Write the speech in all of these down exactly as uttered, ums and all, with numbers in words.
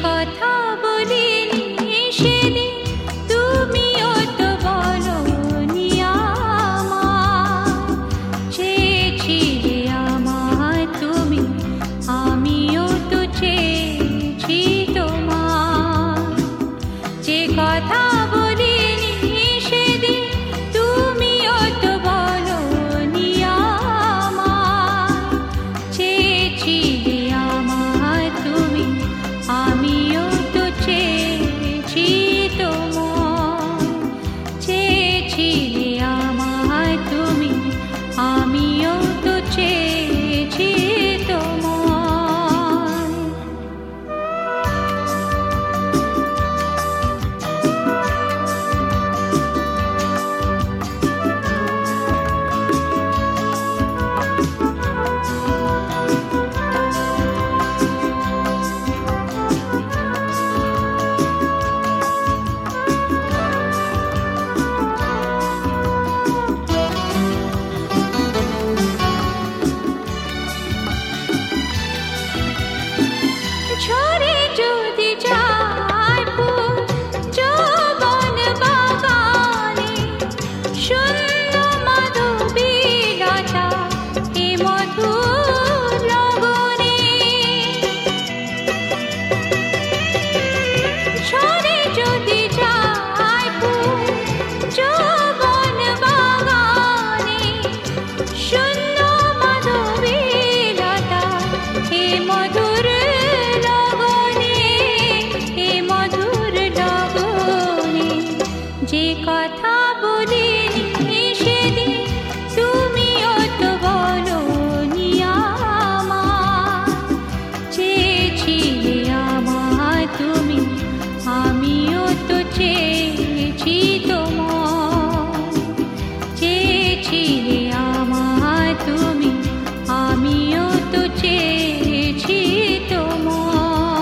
কথা বলিনি সেদিন তুমিও তো বলোনি আমায়, চেয়েছিলে আমায় তুমি, আমিও তো চেয়েছি তোমায়। যে কথা বলিনি সেদিন তুমিও তো বলোনি আমায়, চেয়েছিলে আমায় তুমি, আমিও তো চেয়েছি তোমায়। চেয়েছিলে আমায় তুমি, আমিও তো চেয়েছি তোমায়। ঝরে যদি যায় ফুল যৌবন বাগানে, শূন্য মাধবীলতা এ মধুর লগনে। ঝরে যদি যায় ফুল যৌবন বাগানে, শূন্য মাধবীলতা এ মধুর লগনে, এ মধুর লগনে। যে কথা বলিনি সেদিন তুমিও তো বলোনি আমায়, চেয়েছিলে আমায় তুমি, আমিও তো চেয়েছি তোমায়। চেয়েছিলে আমায় তুমি, আমিও তো চেয়েছি তোমায়।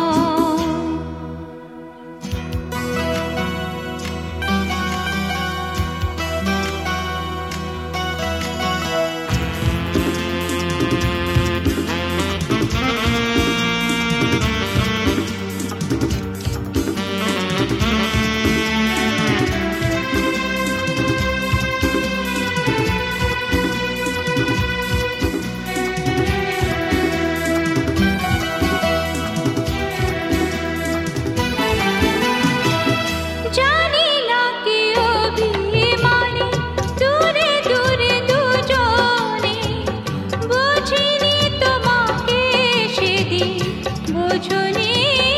জানি না কি অভিমানে দূরে দূরে দুজনে, বুঝিনি তোমাকে সেদিন, বুঝনি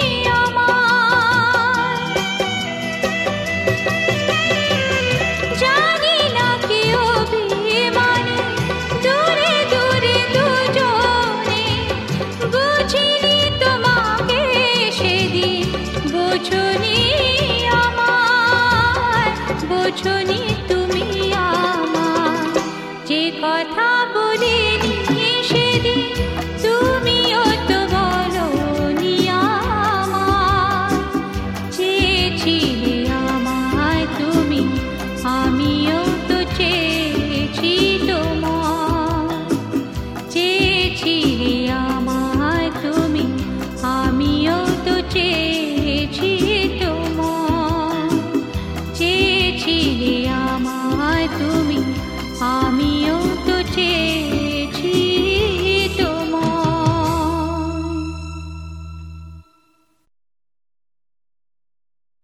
আমায়। জানি না কি অভিমানে দূরে দূরে দুজনে, বুঝিনি তোমাকে সেদিন, বুঝনি আমায়, বুঝনি